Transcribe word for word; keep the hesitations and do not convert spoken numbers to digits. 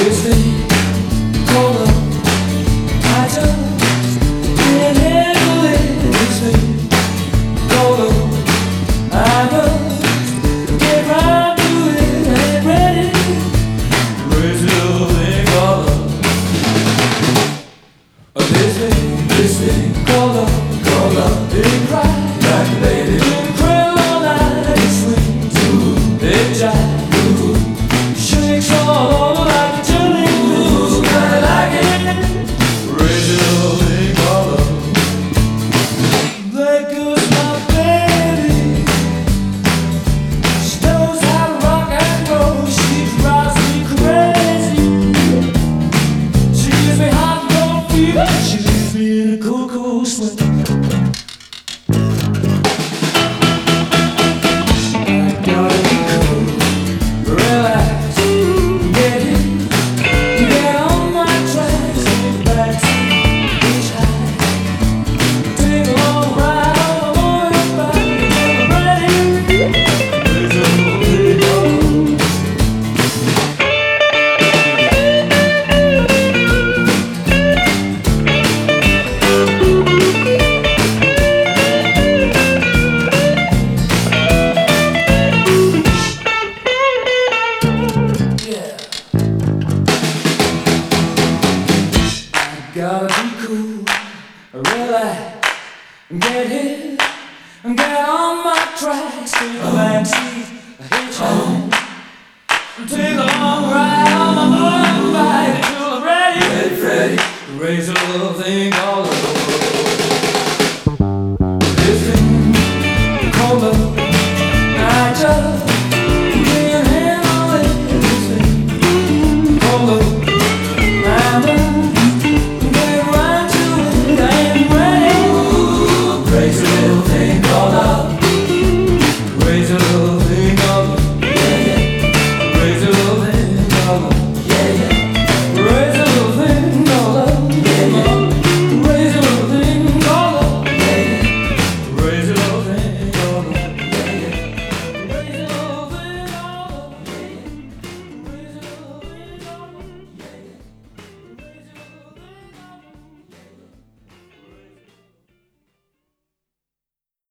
This thing called love, I just can't handle it. This thing called love, I must get right to it. I ain't ready. Crazy little thing called love. This thing, this thing called love, called love, didn't cry like a baby. Didn't cry all night. It swings, ooh, it jives, ooh, shakes all over like a jelly. Ooh, kinda like it. Crazy little thing called love. There goes my baby. She knows how to rock and roll. She drives me crazy. She gives me hot and cold fever. She leaves me in a cool, cool sweat. Gotta be cool, relax, get hit, get on my tracks, take a backseat, hitchhike, take a long ride on my motorbike until I'm ready, ready, ready, to raise a little thing called love. This thing called love, I just